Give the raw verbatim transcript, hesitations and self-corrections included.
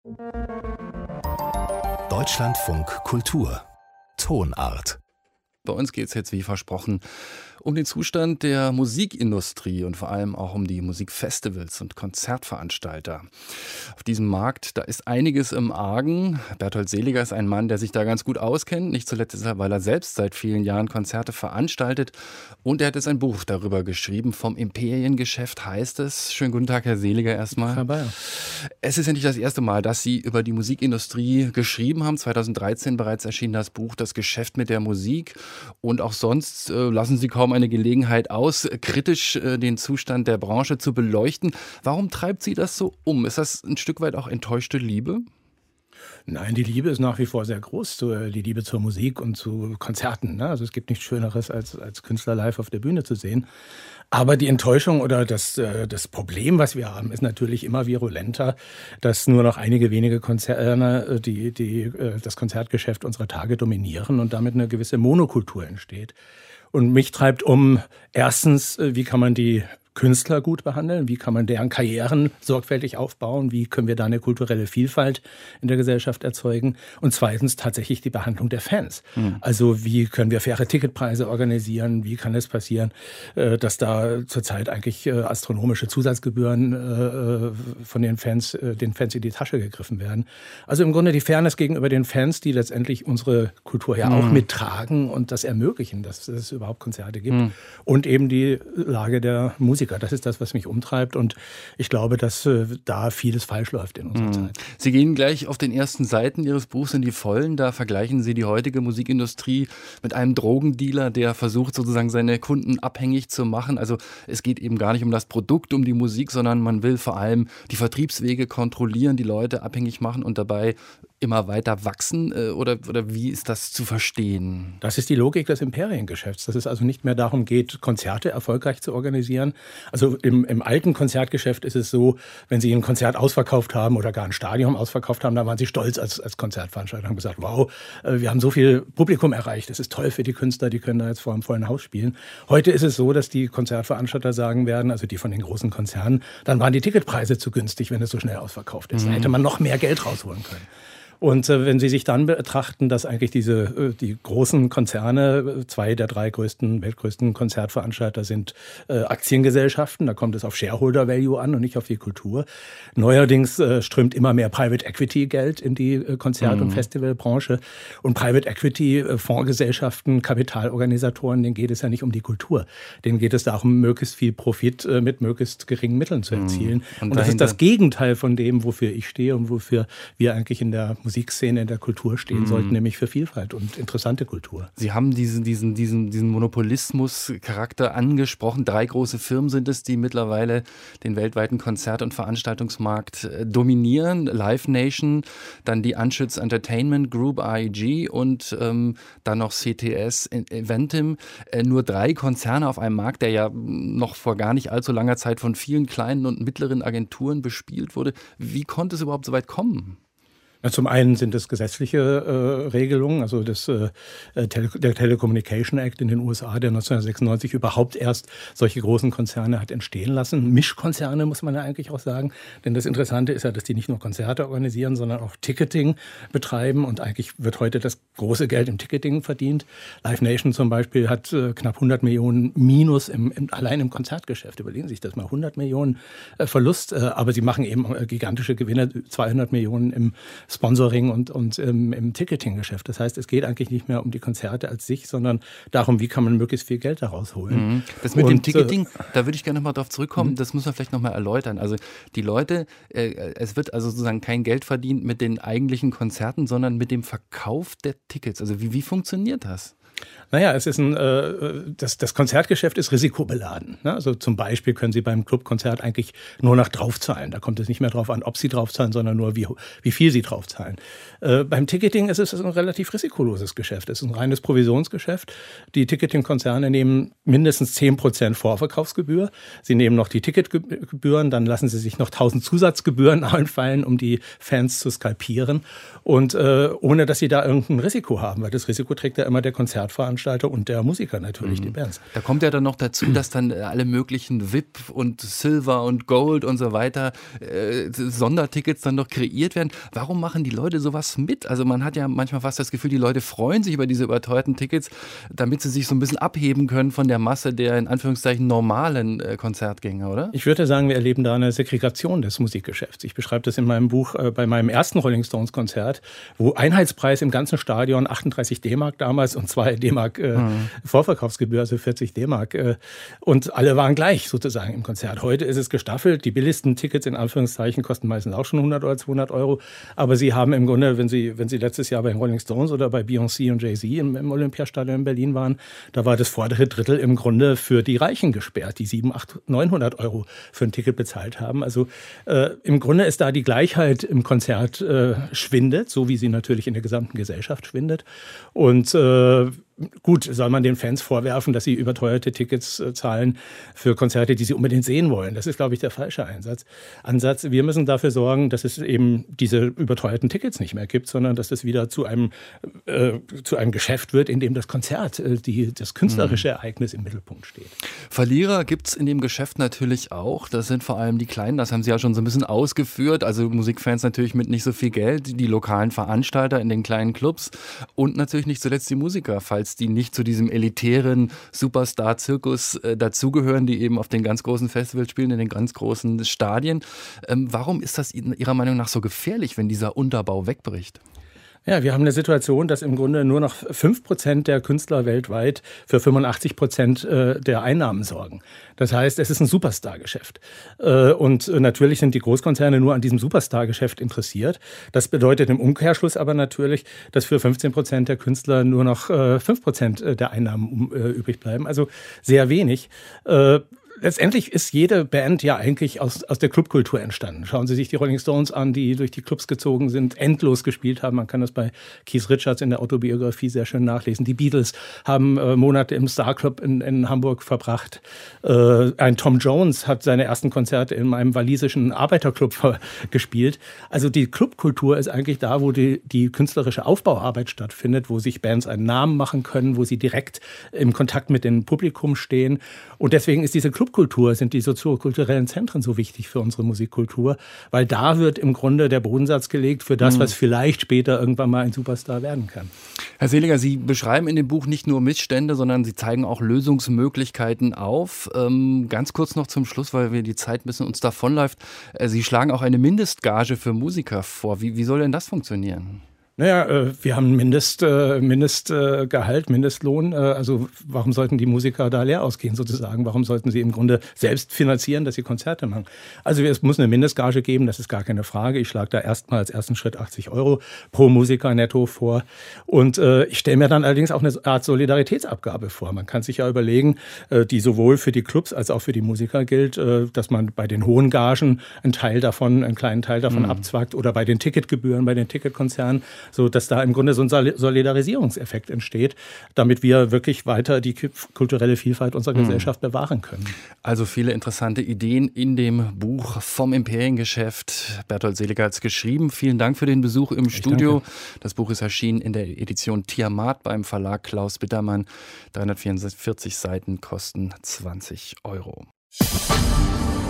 Deutschlandfunk Kultur Tonart. Bei uns geht es jetzt, wie versprochen, um den Zustand der Musikindustrie und vor allem auch um die Musikfestivals und Konzertveranstalter. Auf diesem Markt, da ist einiges im Argen. Berthold Seliger ist ein Mann, der sich da ganz gut auskennt. Nicht zuletzt deshalb, weil er selbst seit vielen Jahren Konzerte veranstaltet. Und er hat jetzt ein Buch darüber geschrieben. Vom Imperiengeschäft heißt es. Schönen guten Tag, Herr Seliger, erstmal. Herr Bayer. Es ist ja nicht das erste Mal, dass Sie über die Musikindustrie geschrieben haben. zweitausenddreizehn bereits erschien das Buch Das Geschäft mit der Musik. Und auch sonst äh, lassen Sie kaum eine Gelegenheit aus, kritisch äh, den Zustand der Branche zu beleuchten. Warum treibt Sie das so um? Ist das ein Stück weit auch enttäuschte Liebe? Nein, die Liebe ist nach wie vor sehr groß, die Liebe zur Musik und zu Konzerten. Ne? Also es gibt nichts Schöneres, als, als Künstler live auf der Bühne zu sehen. Aber die Enttäuschung oder das, das Problem, was wir haben, ist natürlich immer virulenter, dass nur noch einige wenige Konzerne die, die, das Konzertgeschäft unserer Tage dominieren und damit eine gewisse Monokultur entsteht. Und mich treibt um, erstens, wie kann man die Künstler gut behandeln? Wie kann man deren Karrieren sorgfältig aufbauen? Wie können wir da eine kulturelle Vielfalt in der Gesellschaft erzeugen? Und zweitens tatsächlich die Behandlung der Fans. Mhm. Also wie können wir faire Ticketpreise organisieren? Wie kann es passieren, dass da zurzeit eigentlich astronomische Zusatzgebühren von den Fans, den Fans in die Tasche gegriffen werden? Also im Grunde die Fairness gegenüber den Fans, die letztendlich unsere Kultur ja auch mhm. mittragen und das ermöglichen, dass es überhaupt Konzerte gibt. Mhm. Und eben die Lage der Musik. Das ist das, was mich umtreibt und ich glaube, dass äh, da vieles falsch läuft in unserer mhm. Zeit. Sie gehen gleich auf den ersten Seiten Ihres Buchs in die Vollen. Da vergleichen Sie die heutige Musikindustrie mit einem Drogendealer, der versucht sozusagen seine Kunden abhängig zu machen. Also es geht eben gar nicht um das Produkt, um die Musik, sondern man will vor allem die Vertriebswege kontrollieren, die Leute abhängig machen und dabei immer weiter wachsen oder, oder wie ist das zu verstehen? Das ist die Logik des Imperiengeschäfts, dass es also nicht mehr darum geht, Konzerte erfolgreich zu organisieren. Also im, im alten Konzertgeschäft ist es so, wenn Sie ein Konzert ausverkauft haben oder gar ein Stadion ausverkauft haben, dann waren Sie stolz als, als Konzertveranstalter und haben gesagt, wow, wir haben so viel Publikum erreicht, das ist toll für die Künstler, die können da jetzt vor einem vollen Haus spielen. Heute ist es so, dass die Konzertveranstalter sagen werden, also die von den großen Konzernen, dann waren die Ticketpreise zu günstig, wenn es so schnell ausverkauft ist. Mhm. Da hätte man noch mehr Geld rausholen können. Und äh, wenn Sie sich dann betrachten, dass eigentlich diese die großen Konzerne, zwei der drei größten, weltgrößten Konzertveranstalter sind äh, Aktiengesellschaften, da kommt es auf Shareholder Value an und nicht auf die Kultur. Neuerdings äh, strömt immer mehr Private Equity Geld in die äh, Konzert- und mhm. Festivalbranche. Und Private Equity äh, Fondsgesellschaften, Kapitalorganisatoren, denen geht es ja nicht um die Kultur. Denen geht es darum, möglichst viel Profit äh, mit möglichst geringen Mitteln zu erzielen. Mhm. Und, und das ist das Gegenteil von dem, wofür ich stehe und wofür wir eigentlich in der Musikszene, in der Kultur stehen mhm. sollten, nämlich für Vielfalt und interessante Kultur. Sie haben diesen, diesen, diesen, diesen Monopolismus-Charakter angesprochen. Drei große Firmen sind es, die mittlerweile den weltweiten Konzert- und Veranstaltungsmarkt dominieren. Live Nation, dann die Anschütz Entertainment Group, A E G und ähm, dann noch C T S Eventim. Äh, nur drei Konzerne auf einem Markt, der ja noch vor gar nicht allzu langer Zeit von vielen kleinen und mittleren Agenturen bespielt wurde. Wie konnte es überhaupt so weit kommen? Zum einen sind es gesetzliche äh, Regelungen, also das, äh, Tele- der Telecommunication Act in den U S A, der neunzehnhundertsechsundneunzig überhaupt erst solche großen Konzerne hat entstehen lassen. Mischkonzerne muss man ja eigentlich auch sagen, denn das Interessante ist ja, dass die nicht nur Konzerte organisieren, sondern auch Ticketing betreiben und eigentlich wird heute das große Geld im Ticketing verdient. Live Nation zum Beispiel hat äh, knapp hundert Millionen Minus im, im, allein im Konzertgeschäft. Überlegen Sie sich das mal, hundert Millionen äh, Verlust, äh, aber sie machen eben äh, gigantische Gewinne, zweihundert Millionen im Sponsoring und, und ähm, im Ticketing-Geschäft. Das heißt, es geht eigentlich nicht mehr um die Konzerte als sich, sondern darum, wie kann man möglichst viel Geld daraus holen. Mhm. Das mit und, dem Ticketing, äh, da würde ich gerne noch mal drauf zurückkommen, mhm. das muss man vielleicht noch mal erläutern. Also die Leute, äh, es wird also sozusagen kein Geld verdient mit den eigentlichen Konzerten, sondern mit dem Verkauf der Tickets. Also wie, wie funktioniert das? Naja, es ist ein, äh, das, das Konzertgeschäft ist risikobeladen. Ne? Also zum Beispiel können Sie beim Clubkonzert eigentlich nur noch draufzahlen. Da kommt es nicht mehr drauf an, ob Sie draufzahlen, sondern nur, wie, wie viel Sie draufzahlen. Äh, beim Ticketing ist es ein relativ risikoloses Geschäft. Es ist ein reines Provisionsgeschäft. Die Ticketing-Konzerne nehmen mindestens zehn Prozent Vorverkaufsgebühr. Sie nehmen noch die Ticketgebühren, dann lassen Sie sich noch tausend Zusatzgebühren einfallen, um die Fans zu skalpieren. Und äh, ohne, dass Sie da irgendein Risiko haben, weil das Risiko trägt ja immer der Konzert Konzertveranstalter und der Musiker natürlich, mhm. die Bands. Da kommt ja dann noch dazu, dass dann alle möglichen V I P und Silver und Gold und so weiter äh, Sondertickets dann noch kreiert werden. Warum machen die Leute sowas mit? Also man hat ja manchmal fast das Gefühl, die Leute freuen sich über diese überteuerten Tickets, damit sie sich so ein bisschen abheben können von der Masse der in Anführungszeichen normalen äh, Konzertgänger, oder? Ich würde sagen, wir erleben da eine Segregation des Musikgeschäfts. Ich beschreibe das in meinem Buch äh, bei meinem ersten Rolling Stones Konzert, wo Einheitspreis im ganzen Stadion achtunddreißig D-Mark damals und zwei D-Mark äh, mhm. Vorverkaufsgebühr, also vierzig D-Mark. Äh, und alle waren gleich sozusagen im Konzert. Heute ist es gestaffelt. Die billigsten Tickets in Anführungszeichen kosten meistens auch schon hundert oder zweihundert Euro. Aber sie haben im Grunde, wenn sie, wenn sie letztes Jahr bei Rolling Stones oder bei Beyoncé und Jay-Z im, im Olympiastadion in Berlin waren, da war das vordere Drittel im Grunde für die Reichen gesperrt, die sieben, acht, neunhundert Euro für ein Ticket bezahlt haben. Also äh, im Grunde ist da die Gleichheit im Konzert äh, schwindet, so wie sie natürlich in der gesamten Gesellschaft schwindet. Und äh, gut, soll man den Fans vorwerfen, dass sie überteuerte Tickets äh, zahlen für Konzerte, die sie unbedingt sehen wollen. Das ist, glaube ich, der falsche Einsatz. Ansatz. Wir müssen dafür sorgen, dass es eben diese überteuerten Tickets nicht mehr gibt, sondern dass es wieder zu einem, äh, zu einem Geschäft wird, in dem das Konzert, äh, die, das künstlerische Ereignis im Mittelpunkt steht. Verlierer gibt es in dem Geschäft natürlich auch. Das sind vor allem die Kleinen, das haben Sie ja schon so ein bisschen ausgeführt. Also Musikfans natürlich mit nicht so viel Geld, die lokalen Veranstalter in den kleinen Clubs und natürlich nicht zuletzt die Musiker, falls die nicht zu diesem elitären Superstar-Zirkus äh, dazugehören, die eben auf den ganz großen Festivals spielen, in den ganz großen Stadien. Ähm, warum ist das Ihrer Meinung nach so gefährlich, wenn dieser Unterbau wegbricht? Ja, wir haben eine Situation, dass im Grunde nur noch fünf Prozent der Künstler weltweit für fünfundachtzig Prozent der Einnahmen sorgen. Das heißt, es ist ein Superstar-Geschäft. Und natürlich sind die Großkonzerne nur an diesem Superstar-Geschäft interessiert. Das bedeutet im Umkehrschluss aber natürlich, dass für fünfzehn Prozent der Künstler nur noch fünf Prozent der Einnahmen übrig bleiben. Also sehr wenig. Letztendlich ist jede Band ja eigentlich aus, aus der Clubkultur entstanden. Schauen Sie sich die Rolling Stones an, die durch die Clubs gezogen sind, endlos gespielt haben. Man kann das bei Keith Richards in der Autobiografie sehr schön nachlesen. Die Beatles haben äh, Monate im Star Club in, in Hamburg verbracht. Äh, ein Tom Jones hat seine ersten Konzerte in einem walisischen Arbeiterclub gespielt. Also die Clubkultur ist eigentlich da, wo die, die künstlerische Aufbauarbeit stattfindet, wo sich Bands einen Namen machen können, wo sie direkt im Kontakt mit dem Publikum stehen. Und deswegen ist diese Club Kultur, sind die soziokulturellen Zentren so wichtig für unsere Musikkultur, weil da wird im Grunde der Bodensatz gelegt für das, was vielleicht später irgendwann mal ein Superstar werden kann. Herr Seliger, Sie beschreiben in dem Buch nicht nur Missstände, sondern Sie zeigen auch Lösungsmöglichkeiten auf. Ähm, ganz kurz noch zum Schluss, weil wir die Zeit ein bisschen uns davonläuft. Äh, Sie schlagen auch eine Mindestgage für Musiker vor. Wie, wie soll denn das funktionieren? Naja, wir haben Mindest, Mindestgehalt, Mindestlohn. Also warum sollten die Musiker da leer ausgehen sozusagen? Warum sollten sie im Grunde selbst finanzieren, dass sie Konzerte machen? Also es muss eine Mindestgage geben, das ist gar keine Frage. Ich schlage da erstmal als ersten Schritt achtzig Euro pro Musiker netto vor. Und äh, ich stelle mir dann allerdings auch eine Art Solidaritätsabgabe vor. Man kann sich ja überlegen, äh, die sowohl für die Clubs als auch für die Musiker gilt, äh, dass man bei den hohen Gagen einen Teil davon, einen kleinen Teil davon mhm. abzwackt oder bei den Ticketgebühren, bei den Ticketkonzernen, so dass da im Grunde so ein Solidarisierungseffekt entsteht, damit wir wirklich weiter die kulturelle Vielfalt unserer mhm. Gesellschaft bewahren können. Also viele interessante Ideen in dem Buch vom Imperiengeschäft. Berthold Seliger hat es geschrieben. Vielen Dank für den Besuch im ich Studio. Danke. Das Buch ist erschienen in der Edition Tiamat beim Verlag Klaus Bittermann. dreihundertvierundvierzig Seiten kosten zwanzig Euro.